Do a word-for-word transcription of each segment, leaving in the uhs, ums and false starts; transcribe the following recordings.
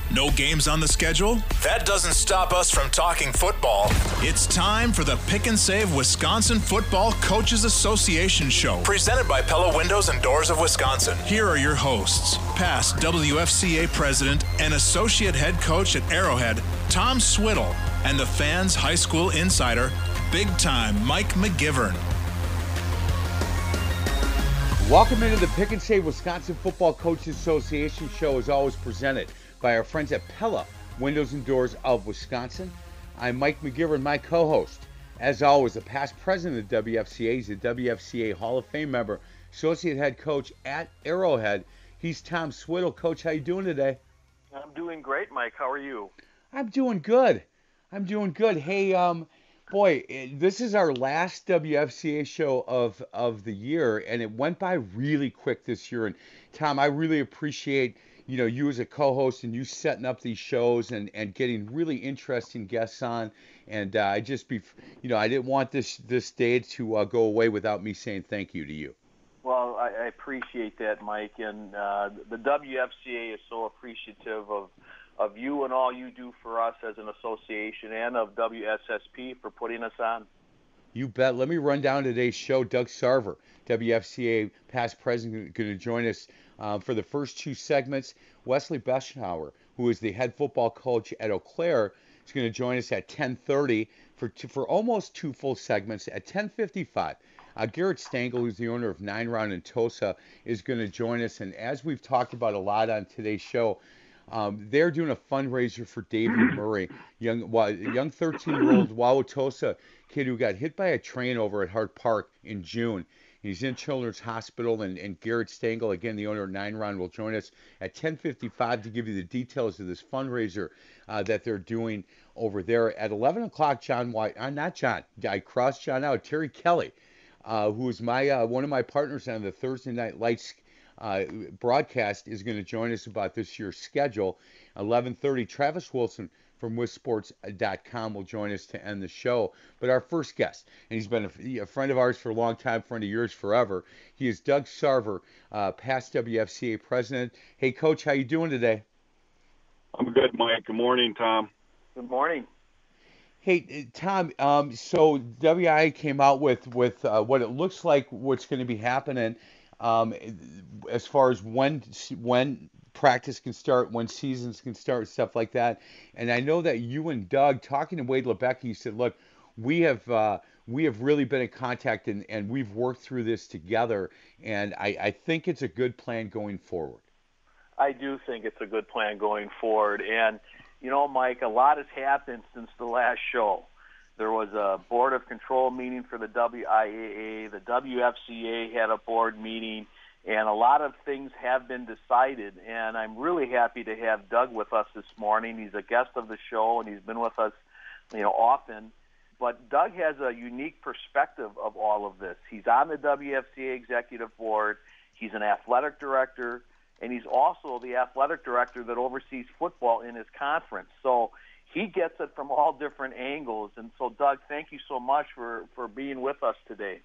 No games on the schedule? That doesn't stop us from talking football. It's time for the Pick and Save Wisconsin Football Coaches Association Show, presented by Pella Windows and Doors of Wisconsin. Here are your hosts, past W F C A president and associate head coach at Arrowhead, Tom Swiddle, and the fans' high school insider, big-time Mike McGivern. Welcome into the Pick and Save Wisconsin Football Coaches Association Show, as always presented by our friends at Pella Windows and Doors of Wisconsin. I'm Mike McGivern, my co-host. As always, a past president of the W F C A. He's a W F C A Hall of Fame member, associate head coach at Arrowhead. He's Tom Swiddle. Coach, how you doing today? I'm doing great, Mike. How are you? I'm doing good. I'm doing good. Hey, um, boy, this is our last W F C A show of, of the year, and it went by really quick this year. And Tom, I really appreciate you know, you as a co-host and you setting up these shows and, and getting really interesting guests on. And uh, I just be, you know, I didn't want this this day to uh, go away without me saying thank you to you. Well, I, I appreciate that, Mike. And uh, the W F C A is so appreciative of of you and all you do for us as an association, and of W S S P for putting us on. You bet. Let me run down today's show. Doug Sarver, W F C A past president, going to join us uh, for the first two segments. Wesley Beschnauer, who is the head football coach at Eau Claire, is going to join us at ten thirty for two, for almost two full segments. At ten fifty-five, uh, Garrett Stangl, who's the owner of Nine Round in Tosa, is going to join us. And as we've talked about a lot on today's show, Um, they're doing a fundraiser for David Murray, young young thirteen-year-old Wauwatosa kid who got hit by a train over at Hart Park in June. He's in Children's Hospital, and, and Garrett Stangl, again, the owner of Nine Round, will join us at ten fifty-five to give you the details of this fundraiser uh, that they're doing over there. At eleven o'clock, John White, uh, not John, I crossed John out, Terry Kelly, uh, who is my uh, one of my partners on the Thursday Night Lights Uh, broadcast, is going to join us about this year's schedule. eleven thirty, Travis Wilson from Wisports dot com will join us to end the show. But our first guest, and he's been a, a friend of ours for a long time, friend of yours forever, he is Doug Sarver, uh, past W F C A president. Hey, Coach, how you doing today? I'm good, Mike. Good morning, Tom. Good morning. Hey, Tom, um, so W I A came out with, with uh, what it looks like what's going to be happening Um, as far as when when practice can start, when seasons can start, stuff like that. And I know that you and Doug, talking to Wade LeBecki, you said, look, we have uh, we have really been in contact, and, and we've worked through this together, and I, I think it's a good plan going forward. I do think it's a good plan going forward. And, you know, Mike, a lot has happened since the last show. There was a Board of Control meeting for the W I A A. The W F C A had a board meeting, and a lot of things have been decided. And I'm really happy to have Doug with us this morning. He's a guest of the show, and he's been with us, you know, often. But Doug has a unique perspective of all of this. He's on the W F C A executive board. He's an athletic director, and he's also the athletic director that oversees football in his conference. So he gets it from all different angles. And so, Doug, thank you so much for, for being with us today.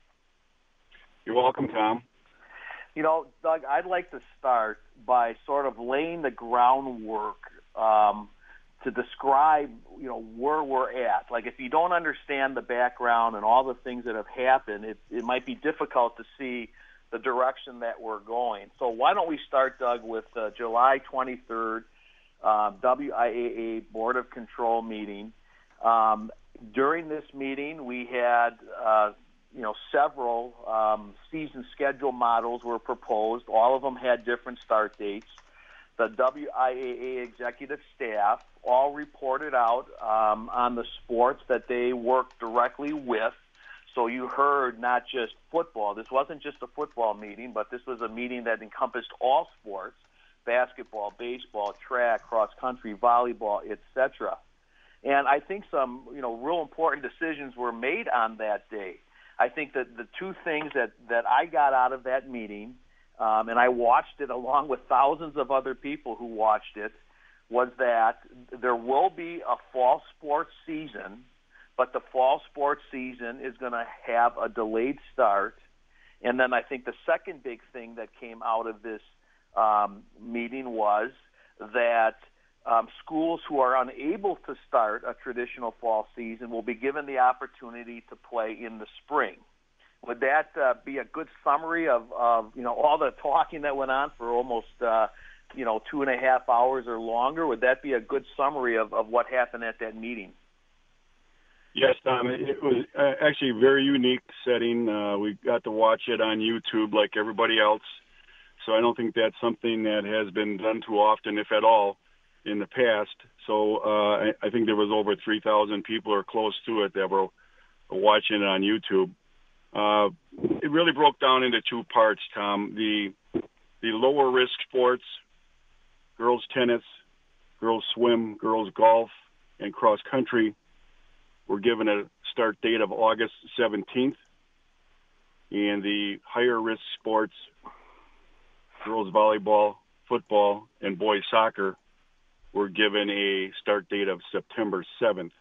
You're welcome, Tom. You know, Doug, I'd like to start by sort of laying the groundwork um, to describe, you know, where we're at. Like, if you don't understand the background and all the things that have happened, it, it might be difficult to see the direction that we're going. So why don't we start, Doug, with uh, July twenty-third, Uh, W I A A Board of Control meeting. Um, during this meeting, we had, uh, you know, several um, season schedule models were proposed. All of them had different start dates. The W I A A executive staff all reported out um, on the sports that they worked directly with. So you heard not just football. This wasn't just a football meeting, but this was a meeting that encompassed all sports: basketball, baseball, track, cross country, volleyball, et cetera. And I think some, you know, real important decisions were made on that day. I think that the two things that, that I got out of that meeting, um, and I watched it along with thousands of other people who watched it, was that there will be a fall sports season, but the fall sports season is going to have a delayed start. And then I think the second big thing that came out of this Um, meeting was that um, schools who are unable to start a traditional fall season will be given the opportunity to play in the spring. Would that uh, be a good summary of, of, you know, all the talking that went on for almost, uh, you know, two and a half hours or longer? Would that be a good summary of, of what happened at that meeting? Yes, Tom. It was uh, actually a very unique setting. Uh, we got to watch it on YouTube like everybody else. So I don't think that's something that has been done too often, if at all, in the past. So uh, I, I think there was over three thousand people or close to it that were watching it on YouTube. Uh, it really broke down into two parts, Tom. The the lower risk sports, girls tennis, girls swim, girls golf, and cross country, were given a start date of August seventeenth, and the higher risk sports, girls volleyball, football, and boys soccer, were given a start date of September seventh,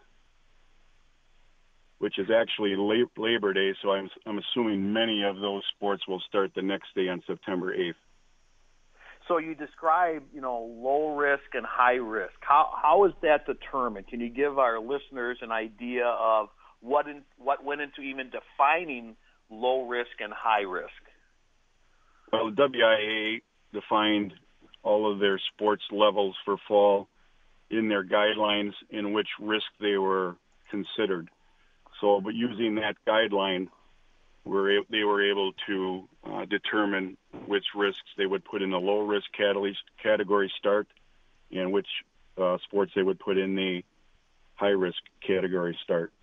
which is actually Labor Day, so I'm, I'm assuming many of those sports will start the next day on September eighth. So you describe, you know, low risk and high risk. How how is that determined? Can you give our listeners an idea of what in, what went into even defining low risk and high risk? Well, the W I A defined all of their sports levels for fall in their guidelines in which risk they were considered. So, but using that guideline, Were, they were able to uh, determine which risks they would put in the low-risk category start and which uh, sports they would put in the high-risk category start.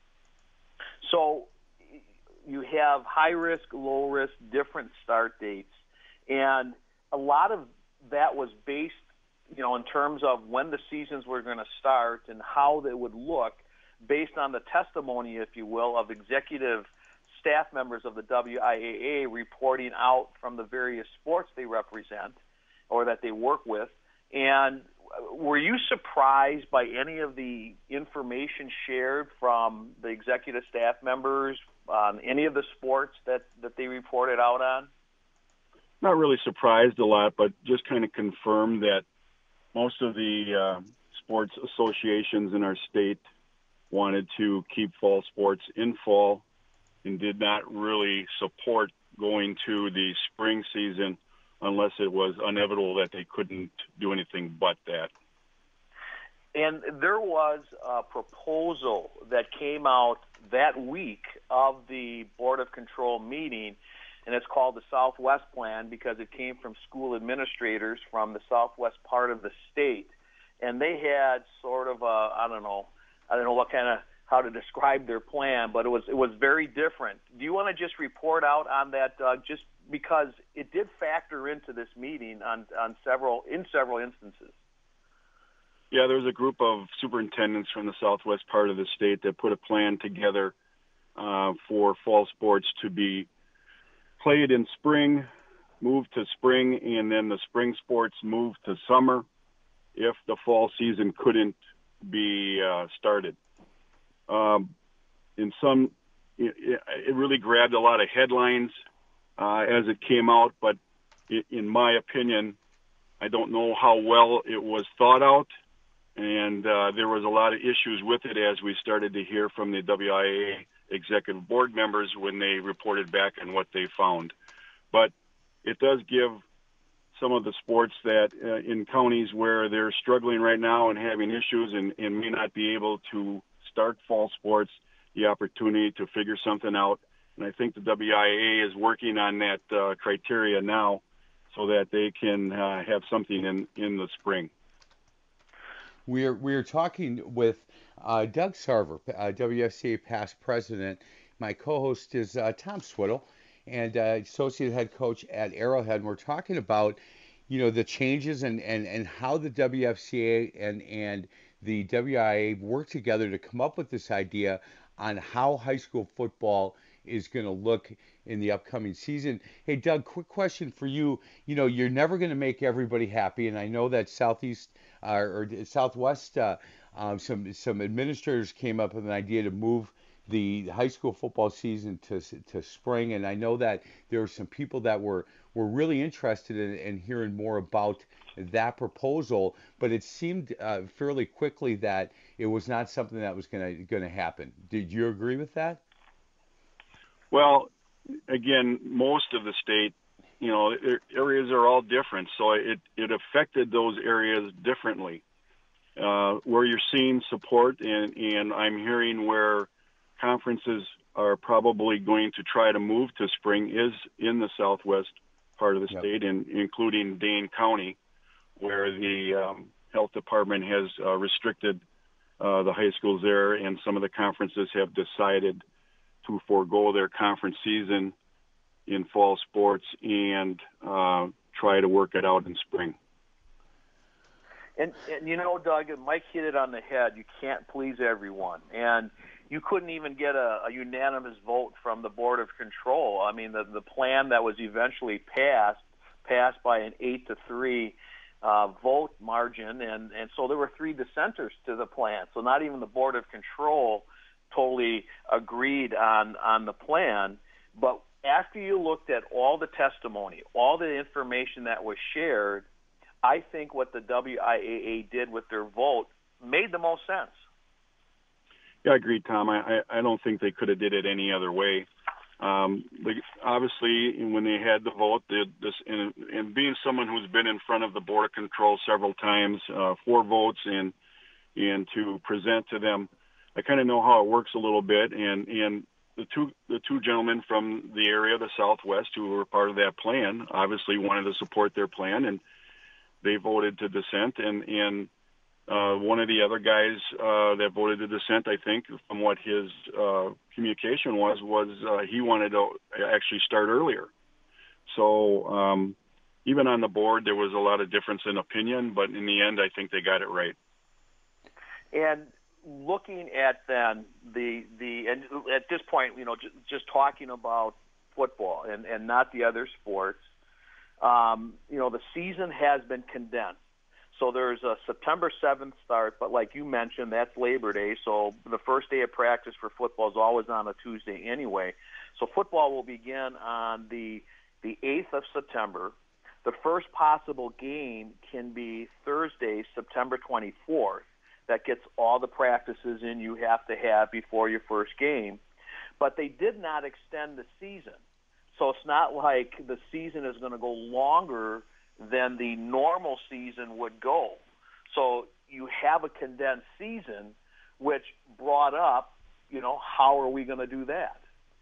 So you have high-risk, low-risk, different start dates, and a lot of that was based, you know, in terms of when the seasons were going to start and how they would look based on the testimony, if you will, of executive staff members of the W I A A reporting out from the various sports they represent or that they work with. And were you surprised by any of the information shared from the executive staff members on any of the sports that, that they reported out on? Not really surprised a lot, but just kind of confirmed that most of the uh, sports associations in our state wanted to keep fall sports in fall and did not really support going to the spring season unless it was inevitable that they couldn't do anything but that. And there was a proposal that came out that week of the Board of Control meeting, and it's called the Southwest Plan because it came from school administrators from the southwest part of the state. And they had sort of a, I don't know, I don't know what kind of, how to describe their plan, but it was it was very different. Do you want to just report out on that, Doug, just because it did factor into this meeting on, on several in several instances? Yeah, there was a group of superintendents from the southwest part of the state that put a plan together uh, for fall sports to be played in spring, moved to spring, and then the spring sports moved to summer if the fall season couldn't be uh, started. Um, in some, it, it really grabbed a lot of headlines uh, as it came out, but it, in my opinion, I don't know how well it was thought out, and uh, there was a lot of issues with it as we started to hear from the W I A A executive board members when they reported back on what they found. But it does give some of the sports that uh, in counties where they're struggling right now and having issues and, and may not be able to start fall sports, the opportunity to figure something out. And I think the W I A A is working on that uh, criteria now so that they can uh, have something in, in the spring. We're we're talking with uh, Doug Sarver, uh, W F C A past president. My co-host is uh, Tom Swiddle, and uh, associate head coach at Arrowhead. And we're talking about, you know, the changes and, and, and how the W F C A and and the W I A A work together to come up with this idea on how high school football is going to look in the upcoming season. Hey, Doug, quick question for you. You know, you're never going to make everybody happy, and I know that Southeast uh, or Southwest, uh, um, some some administrators came up with an idea to move the high school football season to to spring, and I know that there were some people that were were really interested in, in hearing more about that proposal, but it seemed uh, fairly quickly that it was not something that was going to going to happen. Did you agree with that? Well, again, most of the state, you know, areas are all different, so it it affected those areas differently. Uh, where you're seeing support, and, and I'm hearing where conferences are probably going to try to move to spring is in the southwest part of the yep. state, and including Dane County, where the um, health department has uh, restricted uh, the high schools there, and some of the conferences have decided to forego their conference season in fall sports and uh, try to work it out in spring. And, and, you know, Doug, Mike hit it on the head. You can't please everyone. And you couldn't even get a, a unanimous vote from the Board of Control. I mean, the, the plan that was eventually passed, passed by an eight to three uh, vote margin. And, and so there were three dissenters to the plan. So not even the Board of Control totally agreed on, on the plan. But after you looked at all the testimony, all the information that was shared, I think what the W I A A did with their vote made the most sense. Yeah, I agree, Tom. I, I don't think they could have did it any other way. Um, they, obviously, when they had the vote, they, this, and, and being someone who's been in front of the Board of Control several times, uh, for votes and and to present to them, I kind of know how it works a little bit. And, and the two the two gentlemen from the area, the Southwest, who were part of that plan, obviously wanted to support their plan, and they voted to dissent, and, and uh, one of the other guys uh, that voted to dissent, I think, from what his uh, communication was, was uh, he wanted to actually start earlier. So um, even on the board, there was a lot of difference in opinion, but in the end, I think they got it right. And looking at then the the and at this point, you know, just, just talking about football and, and not the other sports. Um, you know, the season has been condensed. So there's a September seventh start, but like you mentioned, that's Labor Day. So the first day of practice for football is always on a Tuesday anyway. So football will begin on the the eighth of September. The first possible game can be Thursday, September twenty-fourth. That gets all the practices in you have to have before your first game. But they did not extend the season. So it's not like the season is going to go longer than the normal season would go. So you have a condensed season, which brought up, you know, how are we going to do that?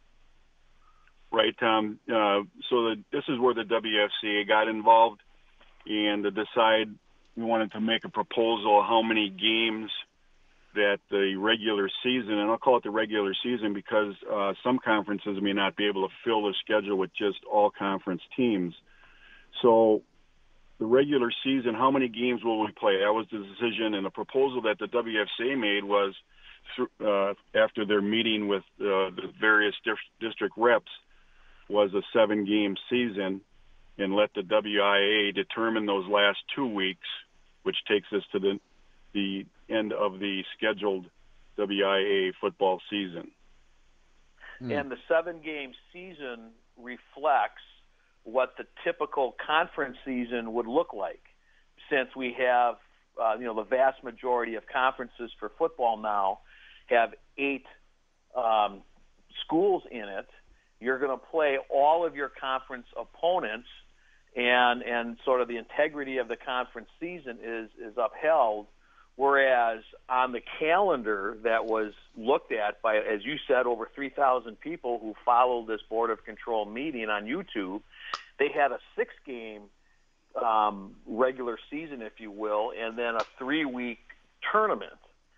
Right, Tom. Uh, so the, this is where the W F C A got involved, and to decide we wanted to make a proposal how many games that the regular season, and I'll call it the regular season because uh, some conferences may not be able to fill their schedule with just all conference teams. So the regular season, how many games will we play? That was the decision, and the proposal that the W F C A made was uh, after their meeting with uh, the various dif- district reps was a seven-game season, and let the W I A A determine those last two weeks, which takes us to the the end of the scheduled W I A A football season. And the seven-game season reflects what the typical conference season would look like, since we have, uh, you know, the vast majority of conferences for football now have eight um, schools in it. You're going to play all of your conference opponents, and and sort of the integrity of the conference season is is upheld. Whereas on the calendar that was looked at by, as you said, over three thousand people who followed this Board of Control meeting on YouTube, they had a six-game um, regular season, if you will, and then a three-week tournament.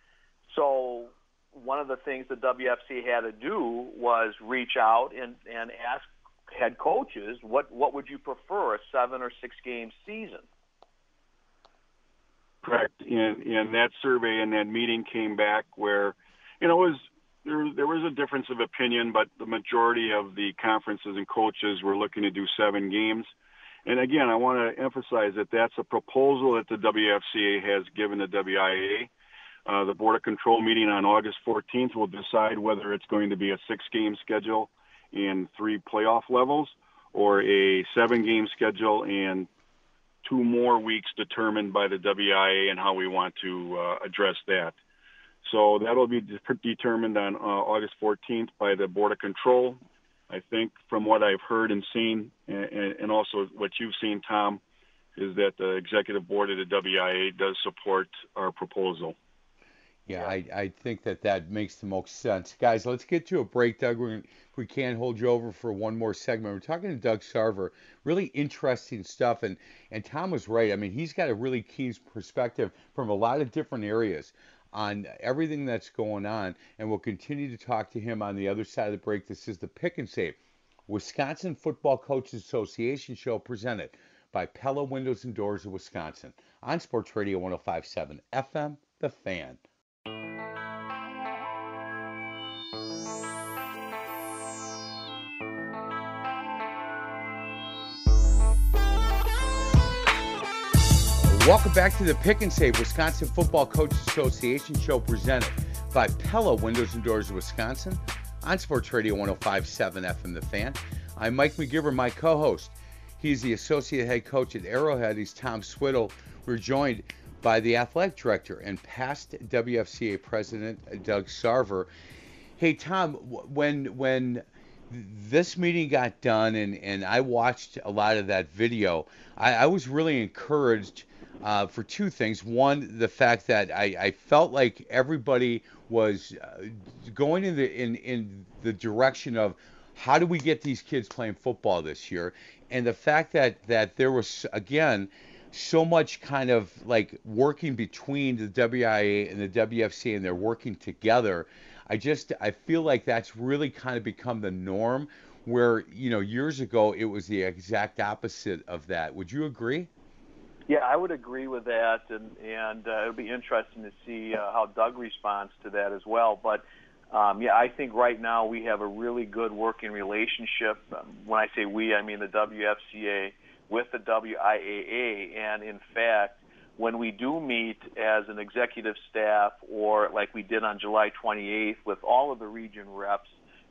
So one of the things the W F C had to do was reach out and, and ask head coaches, what, what would you prefer, a seven- or six-game season? Correct. And, and that survey and that meeting came back where, you know, it was there, there was a difference of opinion, but the majority of the conferences and coaches were looking to do seven games. And again, I want to emphasize that that's a proposal that the W F C A has given the W I A A. Uh, the Board of Control meeting on August fourteenth will decide whether it's going to be a six-game schedule and three playoff levels, or a seven-game schedule and two more weeks determined by the W I A and how we want to uh, address that. So that will be de- determined on uh, August fourteenth by the Board of Control. I think from what I've heard and seen, and, and also what you've seen, Tom, is that the Executive Board of the W I A does support our proposal. Yeah, I, I think that that makes the most sense. Guys, let's get to a break, Doug. We're gonna, if we can hold you over for one more segment. We're talking to Doug Sarver. Really interesting stuff. And, and Tom was right. I mean, he's got a really keen perspective from a lot of different areas on everything that's going on. And we'll continue to talk to him on the other side of the break. This is the Pick and Save Wisconsin Football Coaches Association show presented by Pella Windows and Doors of Wisconsin on Sports Radio one oh five point seven F M, The Fan. Welcome back to the Pick and Save Wisconsin Football Coaches Association show presented by Pella Windows and Doors of Wisconsin on Sports Radio one oh five point seven F M The Fan. I'm Mike McGivern, my co-host. He's the associate head coach at Arrowhead. He's Tom Swiddle. We're joined by the athletic director and past W F C A president, Doug Sarver. Hey, Tom, when when this meeting got done and, and I watched a lot of that video, I, I was really encouraged Uh, for two things. One, the fact that I, I felt like everybody was uh, going in the in, in the direction of how do we get these kids playing football this year, and the fact that that there was again so much kind of like working between the W I A and the W F C A, and they're working together. I just I feel like that's really kind of become the norm, where you know years ago it was the exact opposite of that. Would you agree? Yeah, I would agree with that, and and uh, it'll be interesting to see uh, how Doug responds to that as well. But um, yeah, I think right now we have a really good working relationship. Um, when I say we, I mean the W F C A with the W I A A, and in fact, when we do meet as an executive staff, or like we did on July twenty-eighth with all of the region reps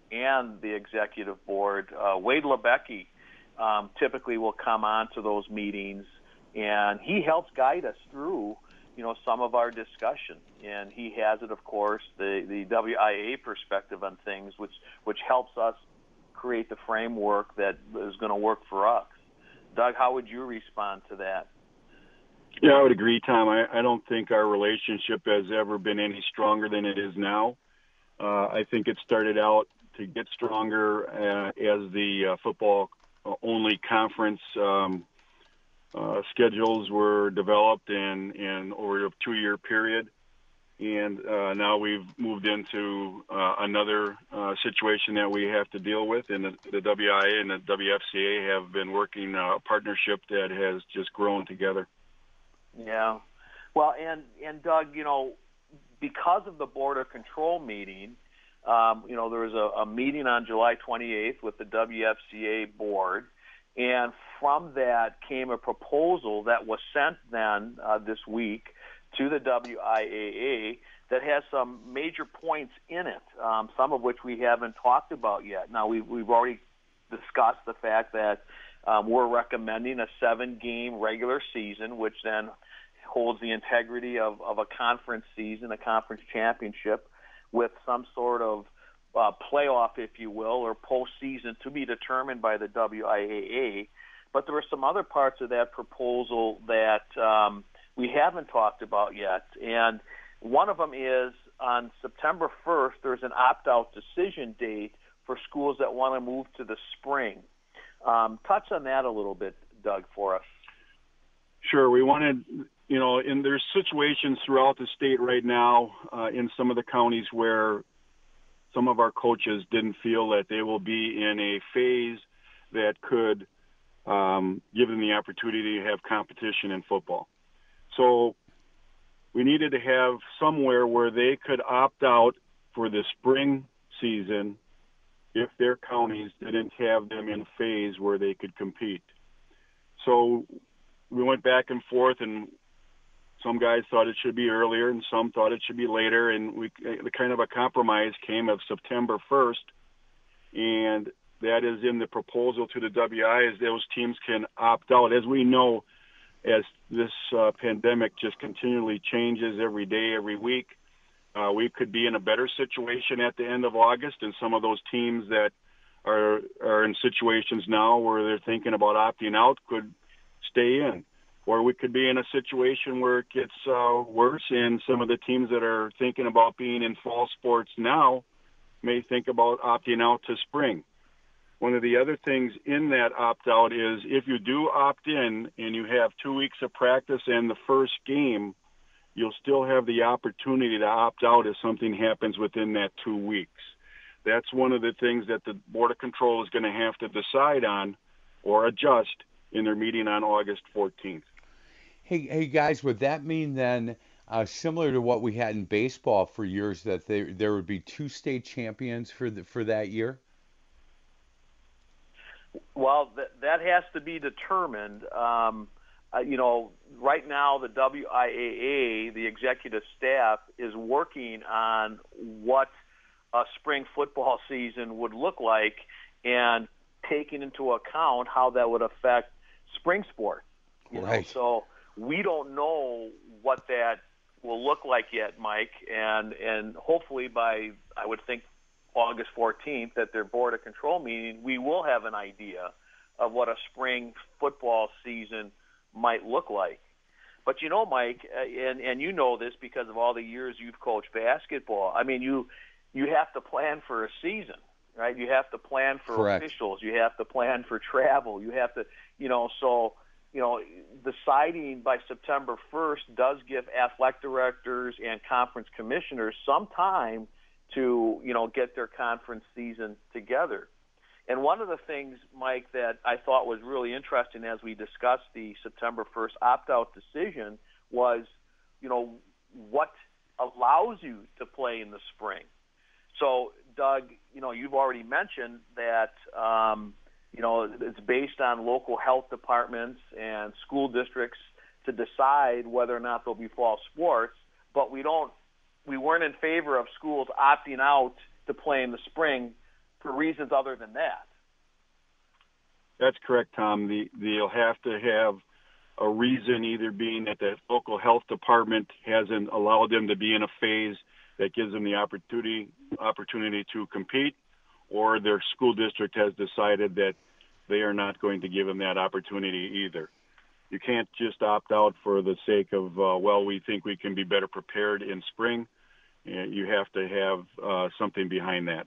and the executive board, uh, Wade Lebecki um, typically will come on to those meetings. And he helps guide us through, you know, some of our discussion. And he has it, of course, the, the W I A perspective on things, which which helps us create the framework that is going to work for us. Doug, how would you respond to that? Yeah, I would agree, Tom. I, I don't think our relationship has ever been any stronger than it is now. Uh, I think it started out to get stronger uh, as the uh, football-only conference um Uh, schedules were developed and, and over a two-year period, and uh, now we've moved into uh, another uh, situation that we have to deal with, and the, the W I A and the W F C A have been working uh, a partnership that has just grown together. Yeah. Well, and, and Doug, you know, because of the Board of Control meeting, um, you know, there was a, a meeting on July twenty-eighth with the W F C A board, and from that came a proposal that was sent then uh, this week to the W I A A that has some major points in it, um, some of which we haven't talked about yet. Now, we've, we've already discussed the fact that um, we're recommending a seven-game regular season, which then holds the integrity of, of a conference season, a conference championship, with some sort of Uh, playoff, if you will, or postseason to be determined by the W I A A. But there are some other parts of that proposal that um, we haven't talked about yet. And one of them is on September first, there's an opt-out decision date for schools that want to move to the spring. Um, touch on that a little bit, Doug, for us. Sure. We wanted, you know, and there's situations throughout the state right now uh, in some of the counties where some of our coaches didn't feel that they will be in a phase that could um, give them the opportunity to have competition in football. So we needed to have somewhere where they could opt out for the spring season if their counties didn't have them in a phase where they could compete. So we went back and forth and Some guys thought it should be earlier, and some thought it should be later. And we, the kind of a compromise came of September first, and that is in the proposal to the W I, is those teams can opt out. As we know, as this uh, pandemic just continually changes every day, every week, uh, we could be in a better situation at the end of August, and some of those teams that are are in situations now where they're thinking about opting out could stay in. Or we could be in a situation where it gets uh, worse, and some of the teams that are thinking about being in fall sports now may think about opting out to spring. One of the other things in that opt-out is if you do opt in and you have two weeks of practice and the first game, you'll still have the opportunity to opt out if something happens within that two weeks. That's one of the things that the Board of Control is going to have to decide on or adjust in their meeting on August fourteenth. Hey, hey guys, would that mean then, uh, similar to what we had in baseball for years, that there there would be two state champions for the, for that year? Well, th- that has to be determined. Um, uh, you know, right now the W I A A, the executive staff, is working on what a spring football season would look like and taking into account how that would affect spring sport. You right. know, so we don't know what that will look like yet, Mike, and and hopefully by, I would think, August fourteenth at their Board of Control meeting, we will have an idea of what a spring football season might look like. But you know, Mike, and and you know this because of all the years you've coached basketball. I mean, you you have to plan for a season, right? You have to plan for Correct. officials. You have to plan for travel. You have to, you know, so, you know, deciding by September first does give athletic directors and conference commissioners some time to, you know, get their conference season together. And one of the things, Mike, that I thought was really interesting as we discussed the September first opt-out decision was, you know, what allows you to play in the spring. So, Doug, you know, you've already mentioned that, um, you know, it's based on local health departments and school districts to decide whether or not there'll be fall sports, but we don't we weren't in favor of schools opting out to play in the spring for reasons other than that. That's correct, Tom. The, they'll have to have a reason, either being that the local health department hasn't allowed them to be in a phase that gives them the opportunity opportunity to compete, or their school district has decided that they are not going to give them that opportunity either. You can't just opt out for the sake of, uh, well, we think we can be better prepared in spring. You have to have uh, something behind that.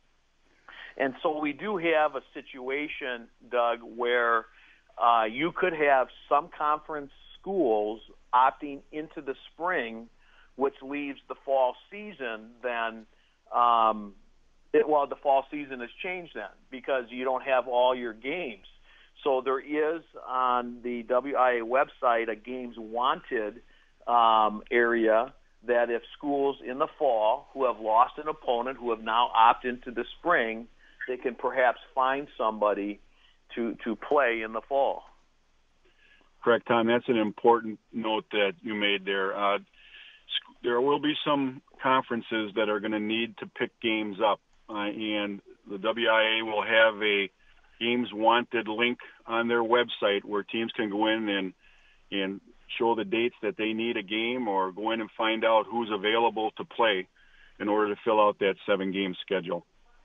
And so we do have a situation, Doug, where uh, you could have some conference schools opting into the spring, which leaves the fall season then, um, it, well, the fall season has changed then because you don't have all your games. So there is on the W I A website a games wanted um, area that if schools in the fall who have lost an opponent who have now opted into the spring, they can perhaps find somebody to, to play in the fall. Correct, Tom. That's an important note that you made there. Uh, there will be some conferences that are going to need to pick games up, uh, and the W I A will have a games wanted link on their website where teams can go in and and show the dates that they need a game, or go in and find out who's available to play in order to fill out that seven-game schedule.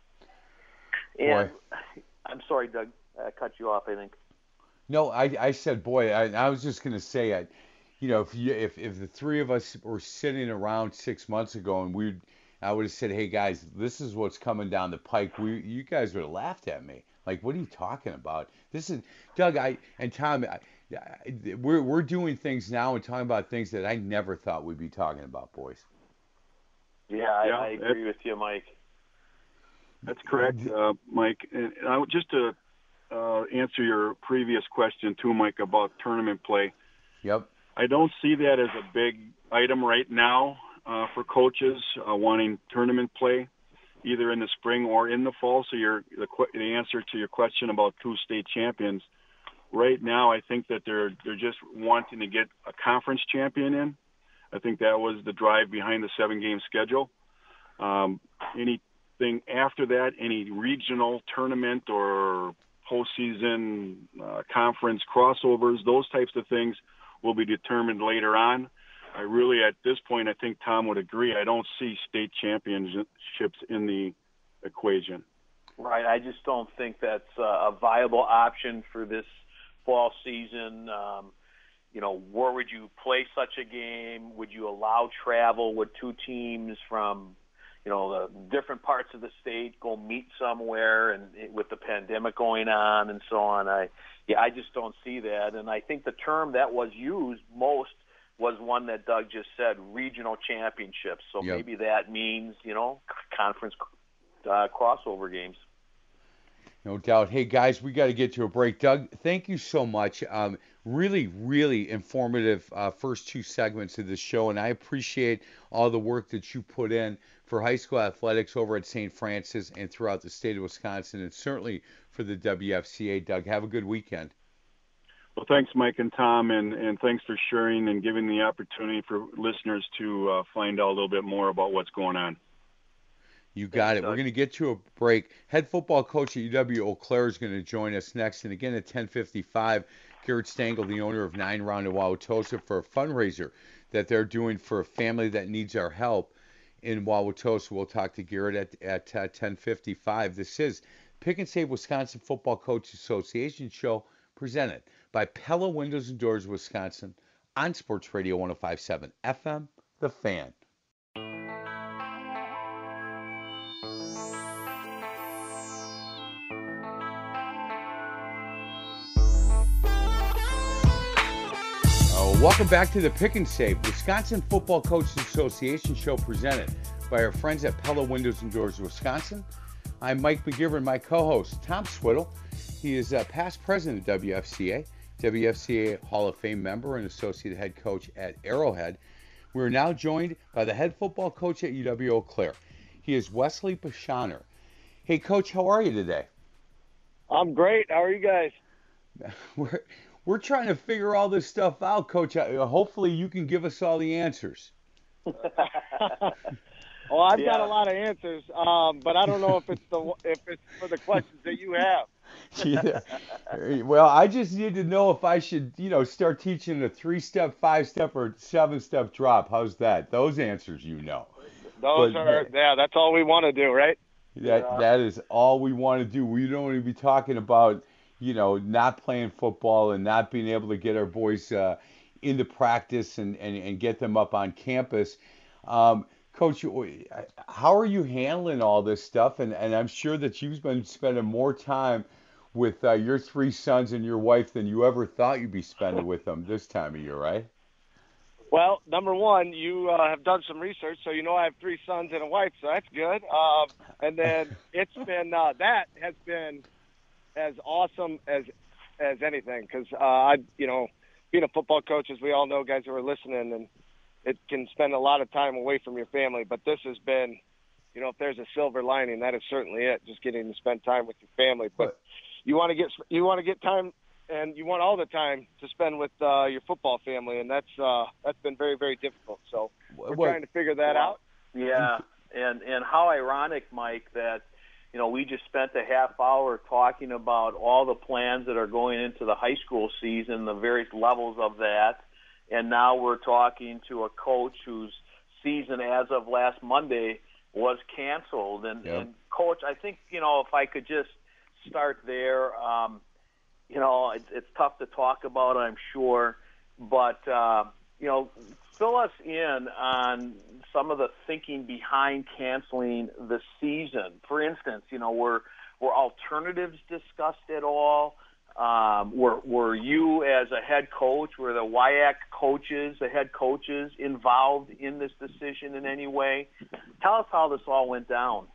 And boy. I'm sorry, Doug, I cut you off, I think. No, I, I said, boy, I, I was just going to say, I, you know, if, you, if if the three of us were sitting around six months ago and we, I would have said, hey guys, this is what's coming down the pike. We, you guys would have laughed at me. Like, what are you talking about? This is, Doug, I and Tom, I, I, we're we're doing things now and talking about things that I never thought we'd be talking about, boys. Yeah, I, yeah, I agree with you, Mike. That's correct, uh, Mike. And I, just to uh, answer your previous question too, Mike, about tournament play. Yep. I don't see that as a big item right now uh, for coaches uh, wanting tournament play, either in the spring or in the fall. So your the, the answer to your question about two state champions right now, I think that they're they're just wanting to get a conference champion in. I think that was the drive behind the seven-game schedule. Um, anything after that, any regional tournament or postseason uh, conference crossovers, those types of things will be determined later on. I really, at this point, I think Tom would agree, I don't see state championships in the equation. Right. I just don't think that's a viable option for this fall season. Um, you know, where would you play such a game? Would you allow travel? Would two teams from, you know, the different parts of the state go meet somewhere, and with the pandemic going on and so on? I, yeah, I just don't see that. And I think the term that was used most was one that Doug just said, regional championships. So Yep. maybe that means, you know, conference uh, crossover games. No doubt. Hey, guys, we got to get to a break. Doug, thank you so much. Um, really, really informative uh, first two segments of this show, and I appreciate all the work that you put in for high school athletics over at Saint Francis and throughout the state of Wisconsin, and certainly for the W F C A. Doug, have a good weekend. Well, thanks, Mike and Tom, and, and thanks for sharing and giving the opportunity for listeners to uh, find out a little bit more about what's going on. You got it. We're going to get to a break. Head football coach at U W Eau Claire is going to join us next. And again at ten fifty-five, Garrett Stengel, the owner of Nine Round in Wauwatosa, for a fundraiser that they're doing for a family that needs our help in Wauwatosa. We'll talk to Garrett at, at uh, ten fifty-five. This is Pick and Save Wisconsin Football Coach Association show presented by Pella Windows and Doors Wisconsin on Sports Radio one oh five point seven F M, The Fan. Welcome back to the Pick and Save Wisconsin Football Coaches Association show presented by our friends at Pella Windows and Doors Wisconsin. I'm Mike McGivern, my co-host, Tom Swiddle. He is a past president of W F C A, W F C A Hall of Fame member and associate head coach at Arrowhead. We're now joined by the head football coach at U W Eau Claire. He is Wesley Bischoner. Hey, Coach, how are you today? I'm great. How are you guys? We're We're trying to figure all this stuff out, Coach. Hopefully you can give us all the answers. Well, I've Yeah. got a lot of answers, um, but I don't know if it's the if it's for the questions that you have. Yeah. Well, I just need to know if I should, you know, start teaching a three-step, five-step, or seven-step drop. How's that? Those answers, you know. Those But- are yeah. That's all we want to do, right? That Yeah. that is all we want to do. We don't want to be talking about, you know, not playing football and not being able to get our boys uh, into practice and, and, and get them up on campus. Um, Coach, how are you handling all this stuff? And, and I'm sure that you've been spending more time with uh, your three sons and your wife than you ever thought you'd be spending with them this time of year, right? Well, number one, you uh, have done some research, so you know I have three sons and a wife, so that's good. Um, and then it's been uh, that has been as awesome as as anything, because uh, I, you know, being a football coach, as we all know, guys who are listening, and it can spend a lot of time away from your family. But this has been, you know, if there's a silver lining, that is certainly it. Just getting to spend time with your family. But you want to get you want to get time, and you want all the time to spend with uh, your football family, and that's uh, that's been very very difficult. So we're What- trying to figure that out. Yeah, and and how ironic, Mike, that you know we just spent a half hour talking about all the plans that are going into the high school season, the various levels of that, and now we're talking to a coach whose season, as of last Monday, was canceled. And, Yep. and Coach, I think you know if I could just start there. Um, you know, it's, it's tough to talk about, I'm sure, but uh, you know, fill us in on some of the thinking behind canceling the season. For instance, you know, were were alternatives discussed at all? Um, were were you as a head coach, were the W I A C coaches, the head coaches, involved in this decision in any way? Tell us how this all went down.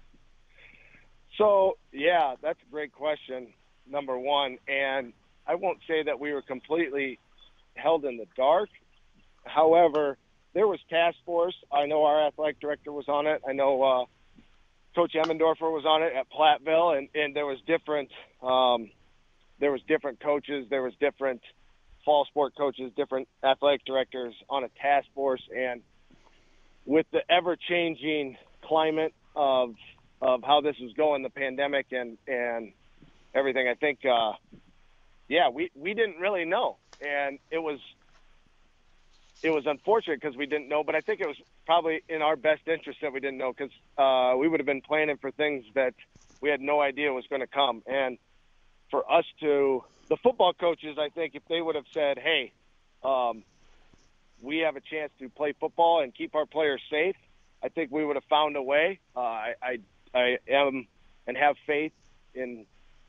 So, yeah, that's a great question, number one. And I won't say that we were completely held in the dark. However, there was task force. I know our athletic director was on it. I know uh, Coach Emmendorfer was on it at Platteville, and, and there was different um, there was different coaches, there was different fall sport coaches, different athletic directors on a task force, and with the ever-changing climate of of how this was going, the pandemic and and everything, I think, uh, yeah, we, we didn't really know, and it was it was unfortunate because we didn't know, but I think it was probably in our best interest that we didn't know, because uh, we would have been planning for things that we had no idea was going to come. And for us to, the football coaches, I think if they would have said, hey, um, we have a chance to play football and keep our players safe, I think we would have found a way. Uh, I, I I am and have faith in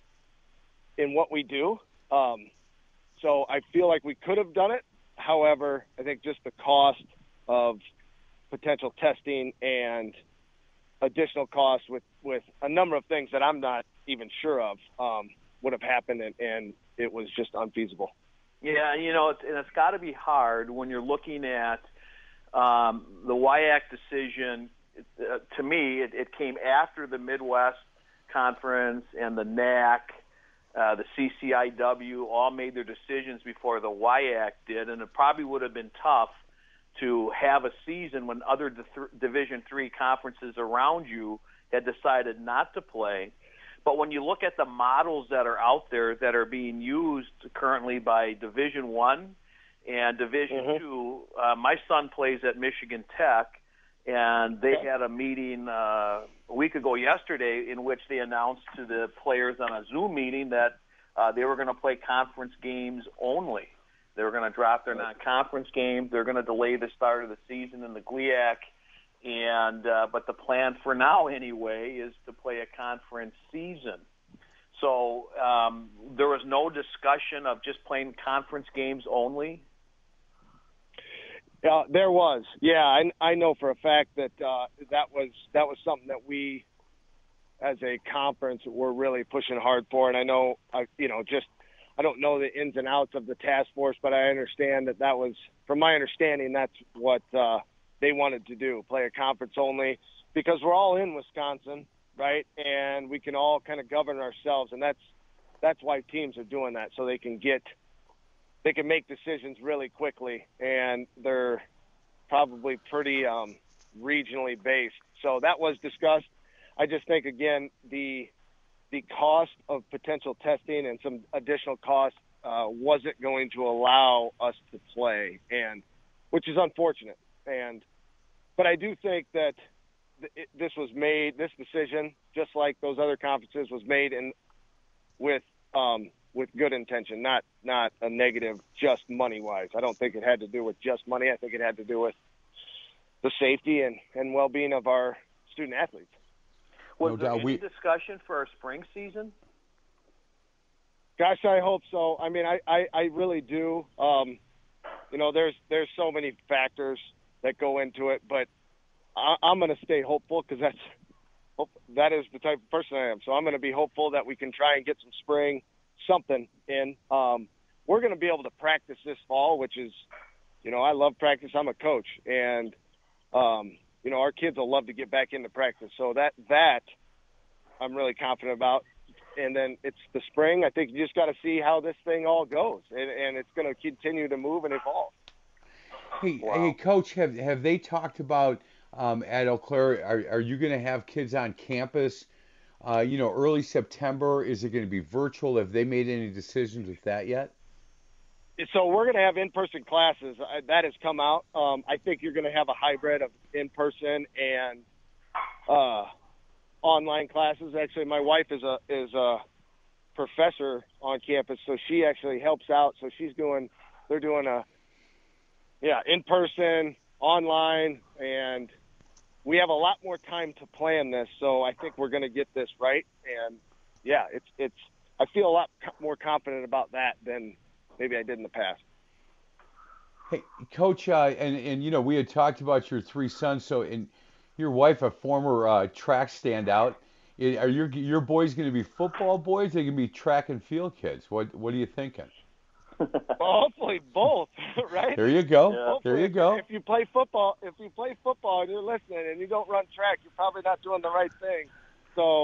in what we do. Um, so I feel like we could have done it. However, I think just the cost of potential testing and additional costs with, with a number of things that I'm not even sure of um, would have happened, and, and it was just unfeasible. Yeah, you know, it's, and it's got to be hard when you're looking at um, the W I A C decision. Uh, to me, it, it came after the Midwest Conference and the N A C. Uh, the C C I W all made their decisions before the W I A C did, and it probably would have been tough to have a season when other th- Division three conferences around you had decided not to play. But when you look at the models that are out there that are being used currently by Division one and Division mm-hmm. two, uh, my son plays at Michigan Tech, and they had a meeting uh, a week ago yesterday in which they announced to the players on a Zoom meeting that uh, they were going to play conference games only. They were going to drop their non-conference games. They're going to delay the start of the season in the G L I A C. And uh, but the plan for now, anyway, is to play a conference season. So um, there was no discussion of just playing conference games only. Uh, there was, yeah. I, I know for a fact that uh, that was that was something that we, as a conference, were really pushing hard for. And I know, I, you know, just I don't know the ins and outs of the task force, but I understand that that was, from my understanding, that's what uh, they wanted to do: play a conference only, because we're all in Wisconsin, right? And we can all kind of govern ourselves, and that's that's why teams are doing that, so they can get. They can make decisions really quickly, and they're probably pretty um, regionally based. So that was discussed. I just think, again, the the cost of potential testing and some additional costs uh, wasn't going to allow us to play, and which is unfortunate. And but I do think that th- it, this was made, this decision, just like those other conferences, was made in with um, – with good intention, not not a negative just money-wise. I don't think it had to do with just money. I think it had to do with the safety and, and well-being of our student-athletes. Was no there doubt any we... discussion for our spring season? Gosh, I hope so. I mean, I, I, I really do. Um, you know, there's there's so many factors that go into it, but I, I'm going to stay hopeful because that's that is the type of person I am. So I'm going to be hopeful that we can try and get some spring something in. Um, we're going to be able to practice this fall, which is, you know, I love practice. I'm a coach, and um, you know, our kids will love to get back into practice. So that that I'm really confident about. And then it's the spring. I think you just got to see how this thing all goes, and, and it's going to continue to move and evolve. Hey, Wow. hey, Coach, have have they talked about um, at Eau Claire? Are are you going to have kids on campus? Uh, you know, early September. Is it going to be virtual? Have they made any decisions with that yet? So we're going to have in-person classes. Uh, that has come out. Um, I think you're going to have a hybrid of in-person and uh, online classes. Actually, my wife is a is a professor on campus, so she actually helps out. So she's doing. They're doing a yeah in-person, online, and we have a lot more time to plan this, so I think we're going to get this right. And yeah, it's it's. I feel a lot more confident about that than maybe I did in the past. Hey, Coach, uh, and and you know we had talked about your three sons. So, and your wife, a former uh, track standout. Are your your boys going to be football boys? Or are they going to be track and field kids? What what are you thinking? Well, hopefully both, right? There you go. Yeah. There you go. If you play football, if you play football and you're listening and you don't run track, you're probably not doing the right thing. So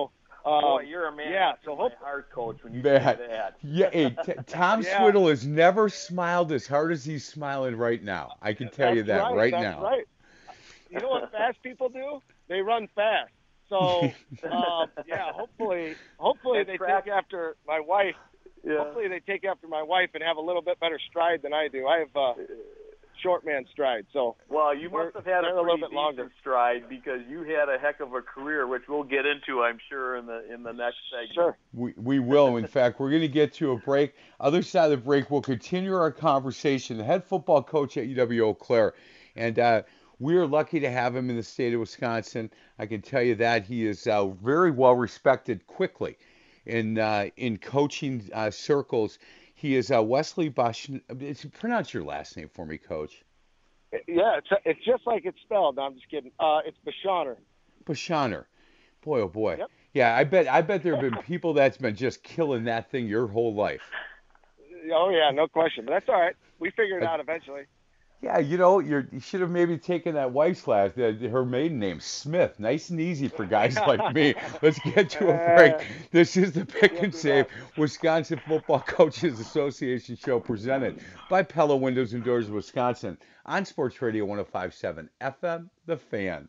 Um, Boy, you're a man yeah, after so my hope, heart, Coach, when you Man, say that. yeah, hey, t- Tom Yeah. Swiddle has never smiled as hard as he's smiling right now. I can tell you that's that right. right That's now. right. You know what fast people do? They run fast. So, um, yeah, hopefully, hopefully And they track- take after my wife. Yeah. Hopefully they take after my wife and have a little bit better stride than I do. I have uh, short man stride, so Well, you We're- must have had a they're a pretty little bit longer. decent stride because you had a heck of a career, which we'll get into, I'm sure, in the in the next segment. sure. We, we will. In fact, we're going to get to a break. Other side of the break, we'll continue our conversation. The head football coach at U W Eau Claire. And uh, we are lucky to have him in the state of Wisconsin. I can tell you that. He is uh, very well respected quickly in uh, in coaching uh, circles. He is uh, Wesley Bush. Pronounce your last name for me, Coach. Yeah, it's it's just like it's spelled. No, I'm just kidding. Uh, it's Bashaner. Bashaner. Boy, oh boy. Yep. Yeah, I bet I bet there have been people that's been just killing that thing your whole life. Oh yeah, no question. But that's all right. We figured it out eventually. Yeah, you know, you're, you should have maybe taken that wife's last, uh, her maiden name, Smith. Nice and easy for guys like me. Let's get to a break. This is the Pick and Save Wisconsin Football Coaches Association show presented by Pella Windows and Doors of Wisconsin on Sports Radio one oh five point seven F M, The Fan.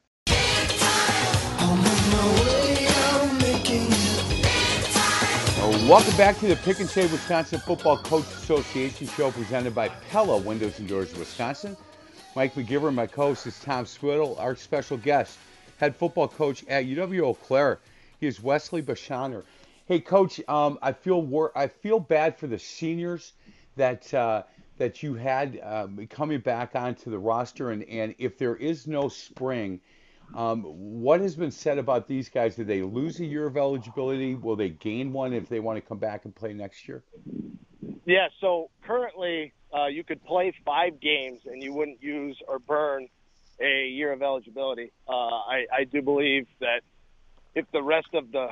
Uh, welcome back to the Pick and Save Wisconsin Football Coach Association show presented by Pella Windows and Doors of Wisconsin. Mike McGivern, my co-host, is Tom Swiddle. Our special guest, head football coach at U W Eau Claire. He is Wesley Bashaner. Hey, Coach, um, I feel wor- I feel bad for the seniors that uh, that you had um, coming back onto the roster, and, and if there is no spring, um, what has been said about these guys? Did they lose a year of eligibility? Will they gain one if they want to come back and play next year? Yeah, so currently uh, you could play five games and you wouldn't use or burn a year of eligibility. Uh, I, I do believe that if the rest of the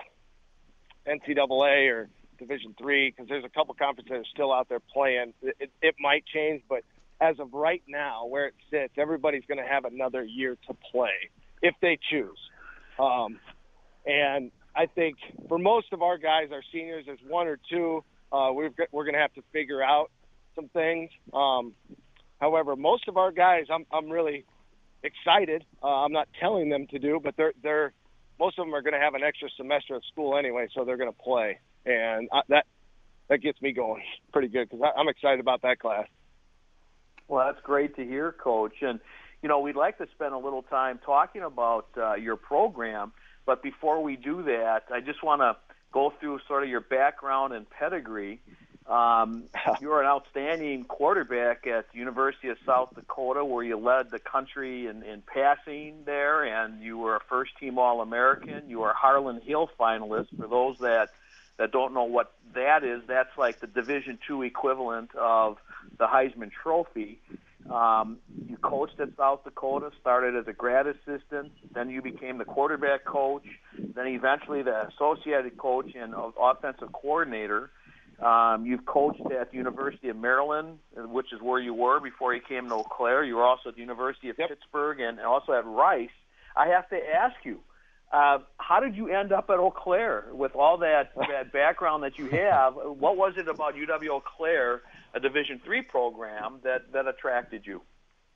N C double A or Division three, because there's a couple conferences that are still out there playing, it, it might change, but as of right now, where it sits, everybody's going to have another year to play if they choose. Um, and I think for most of our guys, our seniors, there's one or two uh, we've got, we're going to have to figure out some things. Um, however, most of our guys, I'm I'm really excited. Uh, I'm not telling them to do, but they're they're most of them are going to have an extra semester of school anyway, so they're going to play, and I, that that gets me going pretty good because I'm excited about that class. Well, that's great to hear, Coach. And, you know, we'd like to spend a little time talking about uh, your program, but before we do that, I just want to go through sort of your background and pedigree. Um, you're an outstanding quarterback at the University of South Dakota, where you led the country in, in passing there, and you were a first-team All-American. You were a Harlan Hill finalist. For those that, that don't know what that is, that's like the Division two equivalent of the Heisman Trophy. Um, you coached at South Dakota, started as a grad assistant, then you became the quarterback coach, then eventually the associated coach and offensive coordinator. Um, you've coached at the University of Maryland, which is where you were before you came to Eau Claire. You were also at the University of yep. Pittsburgh and also at Rice. I have to ask you, uh, how did you end up at Eau Claire with all that, that background that you have? What was it about U W Eau Claire, a Division three program, that, that attracted you?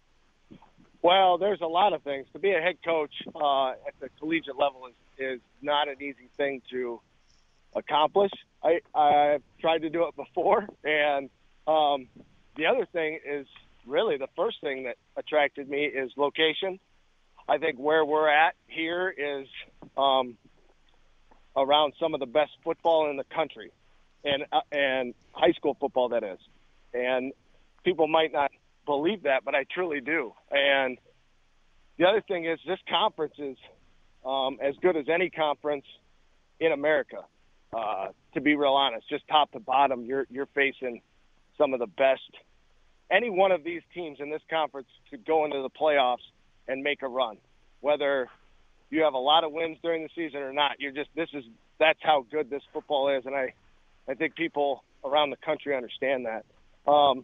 Well, there's a lot of things. To be a head coach uh, at the collegiate level is, is not an easy thing to accomplish. I, I've tried to do it before, and um, the other thing is really the first thing that attracted me is location. I think where we're at here is um, around some of the best football in the country, and uh, and high school football, that is. And people might not believe that, but I truly do. And the other thing is this conference is um, as good as any conference in America. Uh, to be real honest, just top to bottom, you're you're facing some of the best. Any one of these teams in this conference could go into the playoffs and make a run, whether you have a lot of wins during the season or not. You're just this is that's how good this football is, and I I think people around the country understand that. Um,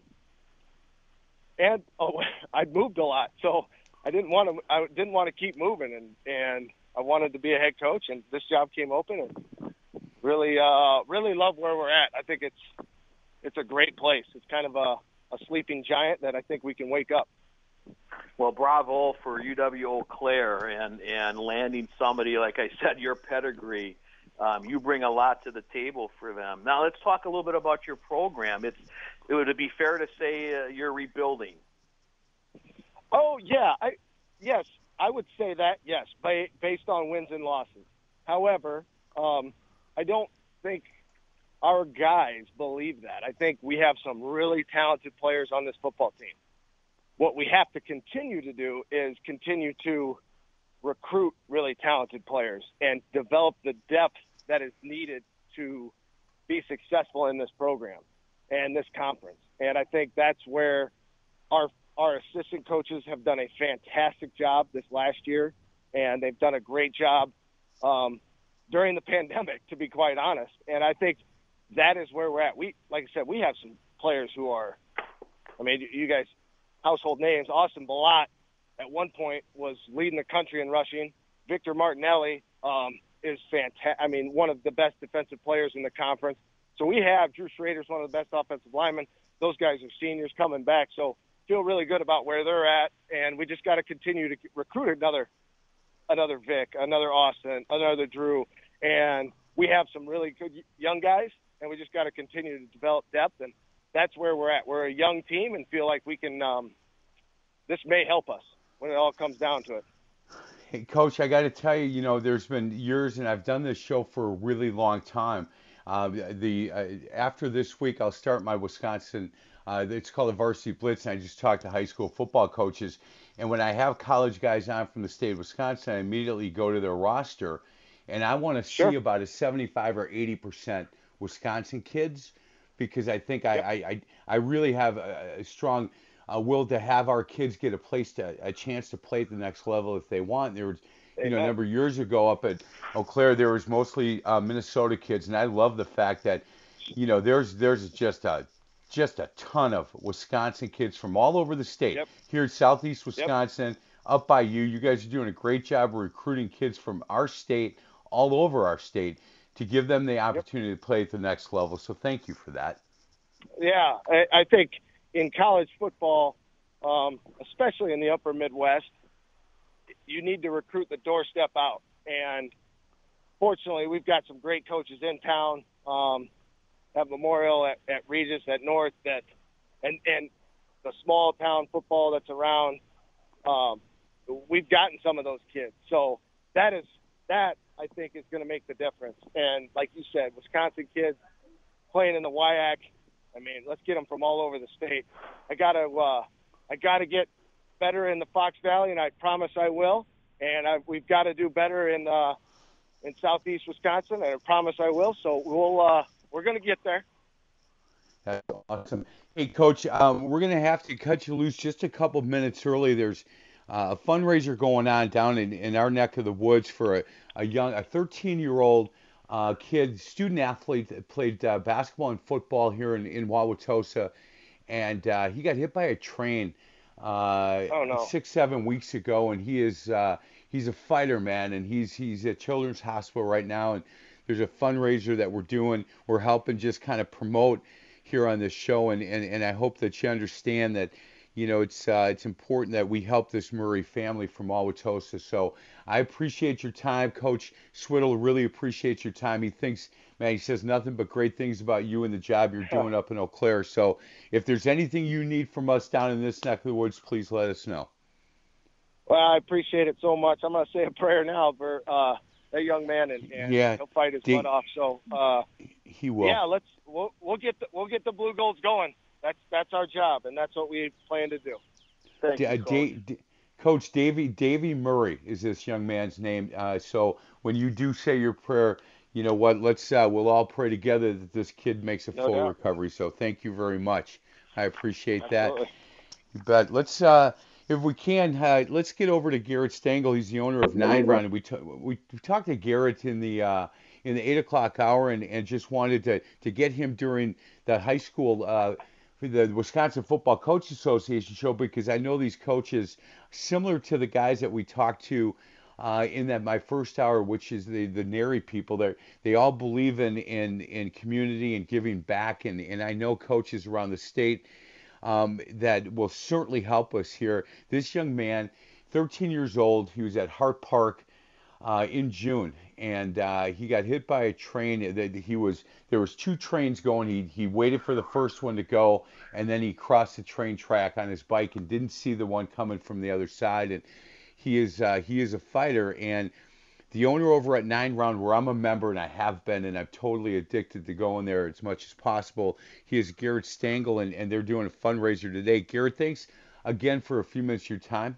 and oh, I moved a lot, so I didn't want to I didn't want to keep moving, and and I wanted to be a head coach, and this job came open, and really, uh, really love where we're at. I think it's it's a great place. It's kind of a, a sleeping giant that I think we can wake up. Well, bravo for U W Eau Claire and, and landing somebody, like I said, your pedigree. Um, you bring a lot to the table for them. Now let's talk a little bit about your program. It's, it would be fair to say uh, you're rebuilding. Oh, yeah. I, yes, I would say that, yes, by, based on wins and losses. However, um, I don't think our guys believe that. I think we have some really talented players on this football team. What we have to continue to do is continue to recruit really talented players and develop the depth that is needed to be successful in this program and this conference. And I think that's where our our assistant coaches have done a fantastic job this last year, and they've done a great job um, during the pandemic, to be quite honest. And I think that is where we're at. We, like I said, we have some players who are, I mean, you guys, household names. Austin Ballot at one point was leading the country in rushing. Victor Martinelli um, is fantastic. I mean, one of the best defensive players in the conference. So we have Drew Schrader's one of the best offensive linemen. Those guys are seniors coming back. So feel really good about where they're at, and we just got to continue to recruit another another Vic, another Austin, another Drew. And we have some really good young guys, and we just got to continue to develop depth, and that's where we're at. We're a young team and feel like we can um, – this may help us when it all comes down to it. Hey, Coach, I got to tell you, you know, there's been years, and I've done this show for a really long time. Uh, the uh, after this week, I'll start my Wisconsin uh, it's called a Varsity Blitz, and I just talk to high school football coaches. And when I have college guys on from the state of Wisconsin, I immediately go to their roster, and I want to see Sure. about a seventy-five or eighty percent Wisconsin kids, because I think I, Yep. I, I, I really have a, a strong uh, will to have our kids get a place to a chance to play at the next level if they want. There was, you know, a Amen. number of years ago up at Eau Claire, there was mostly uh, Minnesota kids, and I love the fact that, you know, there's there's just a just a ton of Wisconsin kids from all over the state. Yep. Here in Southeast Wisconsin, up by you, you guys are doing a great job of recruiting kids from our state, all over our state, to give them the opportunity to play at the next level. So thank you for that. Yeah, I, I think in college football, um, especially in the upper Midwest, you need to recruit the doorstep out. And fortunately, we've got some great coaches in town um, at Memorial, at, at Regis, at North, that and, and the small town football that's around. Um, we've gotten some of those kids. So that is that, I think, is going to make the difference. And like you said, Wisconsin kids playing in the W I A C, I mean, let's get them from all over the state. I got to uh, I got to get better in the Fox Valley, and I promise I will. And I, we've got to do better in uh, in Southeast Wisconsin, and I promise I will. So we'll uh, we're going to get there. That's awesome. Hey, Coach, um, we're going to have to cut you loose just a couple minutes early. There's uh, a fundraiser going on down in, in our neck of the woods for a, a young, a thirteen-year-old uh, kid, student athlete that played uh, basketball and football here in, in Wauwatosa, and uh, he got hit by a train uh, Oh, no. six, seven weeks ago, and he is uh, he's a fighter, man, and he's he's at Children's Hospital right now, and there's a fundraiser that we're doing. We're helping just kind of promote here on this show, and, and, and I hope that you understand that, you know, it's uh, it's important that we help this Murray family from Wauwatosa. So I appreciate your time, Coach Swittle. Really appreciate your time. He thinks, man, he says nothing but great things about you and the job you're doing up in Eau Claire. So if there's anything you need from us down in this neck of the woods, please let us know. Well, I appreciate it so much. I'm going to say a prayer now for uh, that young man, and, and Yeah, he'll fight his Dave- butt off. So uh, He will. yeah, let's we'll, we'll get the, we'll get the Blue Golds going. That's that's our job, and that's what we plan to do. Thank D- uh, you, Coach. Da- D- Coach Davey Davey Murray is this young man's name. Uh, so when you do say your prayer, you know what? Let's uh, we'll all pray together that this kid makes a No full doubt. recovery. So thank you very much. I appreciate that. Absolutely. But let's, uh, if we can, uh, let's get over to Garrett Stengel. He's the owner of Nine Run. We t- we we talked to Garrett in the uh, in the eight o'clock hour, and, and just wanted to to get him during the high school. Uh, for the Wisconsin Football Coaches Association show, because I know these coaches, similar to the guys that we talked to uh, in that my first hour, which is the the N A R I people. They they all believe in in in community and giving back, and and I know coaches around the state um, that will certainly help us here. This young man, thirteen years old, he was at Hart Park uh, in June, and uh, he got hit by a train. That he was there was two trains going. He he waited for the first one to go, and then he crossed the train track on his bike and didn't see the one coming from the other side. And he is uh, he is a fighter, and the owner over at Nine Round, where I'm a member and I have been, and I'm totally addicted to going there as much as possible. He is Garrett Stangl, and, and they're doing a fundraiser today. Garrett, thanks again for a few minutes of your time.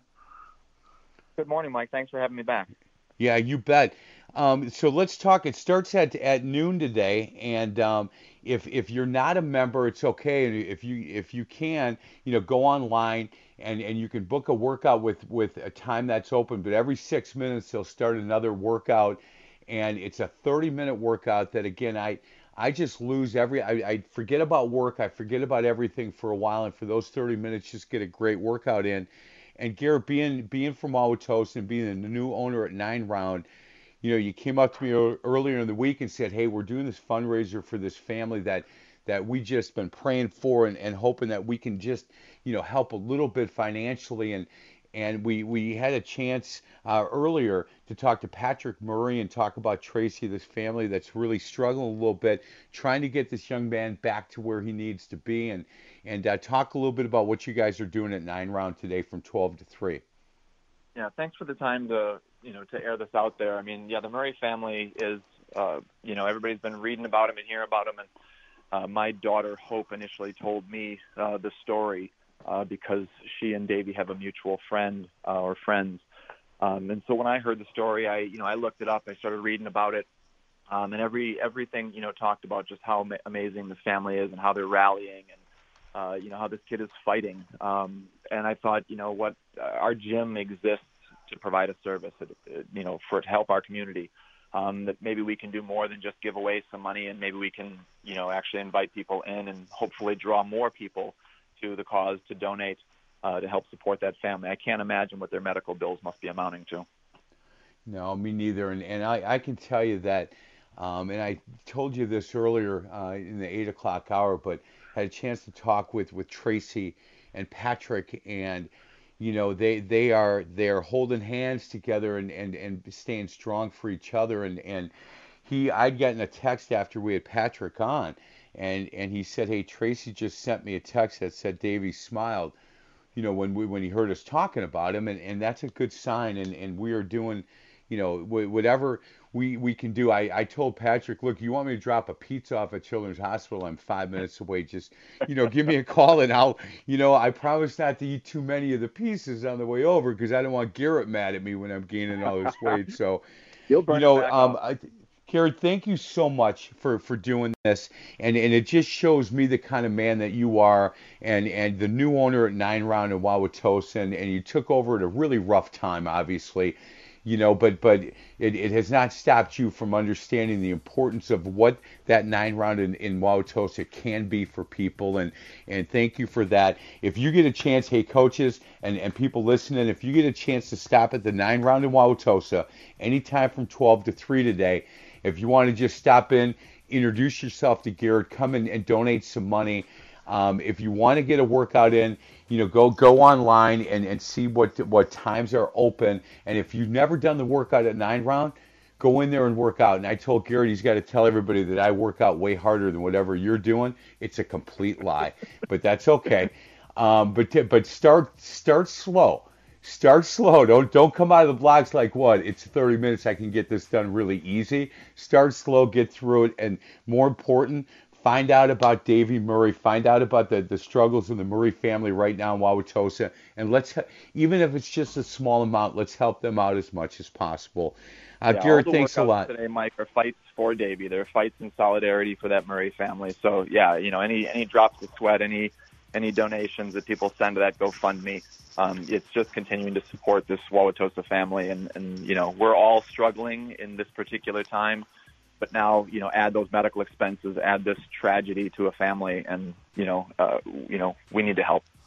Good morning, Mike. Thanks for having me back. Yeah, you bet. Um, so let's talk. It starts at at noon today, and um, if if you're not a member, it's okay. And if you if you can, you know, go online and, and you can book a workout with with a time that's open. But every six minutes they'll start another workout, and it's a thirty minute workout. That again, I I just lose every. I, I forget about work. I forget about everything for a while, and for those thirty minutes, just get a great workout in. And Garrett, being being from Wauwatosa and being the new owner at Nine Round, you know, you came up to me earlier in the week and said, hey, we're doing this fundraiser for this family that that we just been praying for and, and hoping that we can just, you know, help a little bit financially. And and we, we had a chance uh, earlier to talk to Patrick Murray and talk about Tracy, this family that's really struggling a little bit, trying to get this young man back to where he needs to be. And, and uh, talk a little bit about what you guys are doing at Nine Round today from twelve to three. Yeah, thanks for the time to, you know, to air this out there. I mean, yeah, the Murray family is, uh, you know, everybody's been reading about them and hearing about them. And uh, my daughter, Hope, initially told me uh, the story uh, because she and Davey have a mutual friend uh, or friends. Um, and so when I heard the story, I, you know, I looked it up. I started reading about it. Um, and every everything, you know, talked about just how ma- amazing this family is and how they're rallying and, Uh, you know, how this kid is fighting. Um, and I thought, you know, what uh, our gym exists to provide a service, uh, you know, for to help our community, um, that maybe we can do more than just give away some money, and maybe we can, you know, actually invite people in and hopefully draw more people to the cause to donate uh, to help support that family. I can't imagine what their medical bills must be amounting to. No, me neither. And, and I, I can tell you that, um, and I told you this earlier uh, in the eight o'clock hour, but had a chance to talk with, with Tracy and Patrick, and you know they they are they are holding hands together and, and, and staying strong for each other. And, and he I'd gotten a text after we had Patrick on, and, and he said, hey, Tracy just sent me a text that said Davey smiled, you know, when we when he heard us talking about him, and, and that's a good sign. And, and we are doing, you know, whatever we, we can do. I, I told Patrick, look, you want me to drop a pizza off at Children's Hospital? I'm five minutes away. Just, you know, give me a call and I'll, you know, I promise not to eat too many of the pieces on the way over because I don't want Garrett mad at me when I'm gaining all this weight. So, You'll burn you know, back um, off. I, Garrett, thank you so much for, for doing this. And, and it just shows me the kind of man that you are, and, and the new owner at Nine Round in Wauwatosa, and, and you took over at a really rough time, obviously. You know, but but it, it has not stopped you from understanding the importance of what that Nine Round in, in Wauwatosa can be for people, and and thank you for that. If you get a chance, hey coaches and, and people listening, if you get a chance to stop at the Nine Round in Wauwatosa anytime from twelve to three today, if you want to just stop in, introduce yourself to Garrett, come in and donate some money. Um, if you want to get a workout in, you know, go go online and, and see what what times are open. And if you've never done the workout at Nine Round, go in there and work out. And I told Garrett he's got to tell everybody that I work out way harder than whatever you're doing. It's a complete lie, but that's okay. Um, but t- but start start slow. Start slow. Don't don't come out of the blocks like what? It's thirty minutes. I can get this done really easy. Start slow, get through it, and more important, find out about Davey Murray. Find out about the, the struggles of the Murray family right now in Wauwatosa, and let's even if it's just a small amount, let's help them out as much as possible. Uh, yeah, Garrett, all the thanks a workouts lot. Today, Mike, are fights for Davey. They're fights in solidarity for that Murray family. So yeah, you know, any any drops of sweat, any any donations that people send to that GoFundMe, um, it's just continuing to support this Wauwatosa family. And, and, you know, we're all struggling in this particular time, but now, you know, add those medical expenses, add this tragedy to a family, and, you know, uh, you know, we need to help.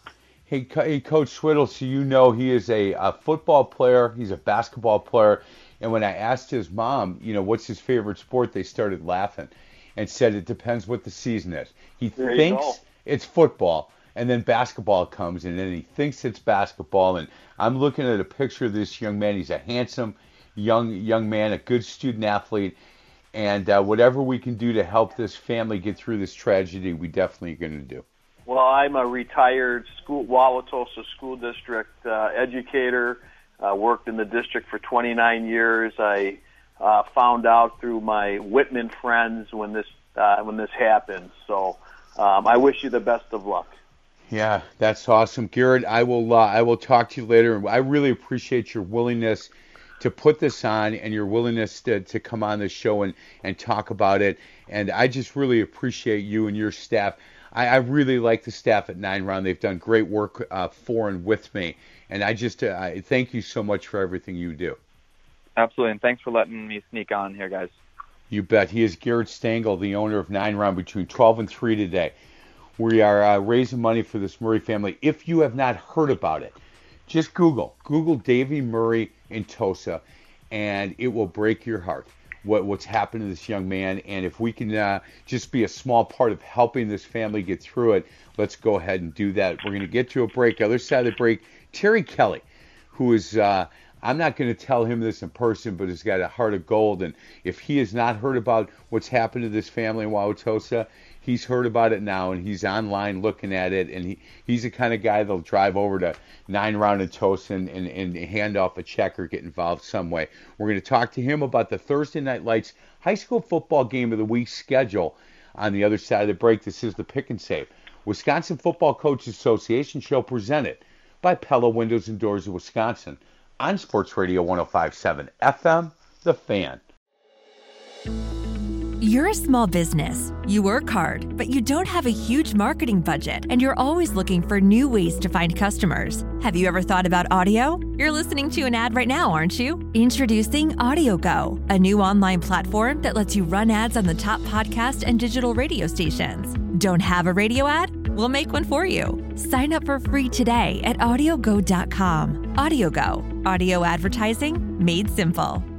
Hey, hey, Coach Swittle, so you know he is a, a football player, he's a basketball player, and when I asked his mom, you know, what's his favorite sport, they started laughing and said it depends what the season is. He There you thinks go. it's football, and then basketball comes, and then he thinks it's basketball, and I'm looking at a picture of this young man. He's a handsome young young man, a good student athlete, and uh, whatever we can do to help this family get through this tragedy, we definitely are going to do. Well, I'm a retired school Wauwatosa School District uh, educator. Uh, worked in the district for twenty-nine years. I uh, found out through my Whitman friends when this uh, when this happened. So um, I wish you the best of luck. Yeah, that's awesome, Garrett. I will uh, I will talk to you later. I really appreciate your willingness to put this on and your willingness to, to come on the show and, and talk about it. And I just really appreciate you and your staff. I, I really like the staff at Nine Round. They've done great work uh, for and with me. And I just uh, I thank you so much for everything you do. Absolutely, and thanks for letting me sneak on here, guys. You bet. He is Garrett Stengel, the owner of Nine Round, between twelve and three today. We are uh, raising money for this Murray family. If you have not heard about it, just Google. Google Davy Murray in Tosa, and it will break your heart what, what's happened to this young man. And if we can uh, just be a small part of helping this family get through it, let's go ahead and do that. We're going to get to a break. The other side of the break, Terry Kelly, who is, uh, I'm not going to tell him this in person, but has got a heart of gold. And if he has not heard about what's happened to this family in Wauwatosa, he's heard about it now, and he's online looking at it. And he, he's the kind of guy that'll drive over to Nine Round in Tosa and, and, and hand off a check or get involved some way. We're going to talk to him about the Thursday Night Lights high school football game of the week schedule on the other side of the break. This is the Pick and Save Wisconsin Football Coaches Association show presented by Pella Windows and Doors of Wisconsin on Sports Radio one oh five point seven F M, The Fan. You're a small business. You work hard, but you don't have a huge marketing budget, and you're always looking for new ways to find customers. Have you ever thought about audio? You're listening to an ad right now, aren't you? Introducing AudioGo, a new online platform that lets you run ads on the top podcast and digital radio stations. Don't have a radio ad? We'll make one for you. Sign up for free today at audio go dot com. AudioGo, audio advertising made simple.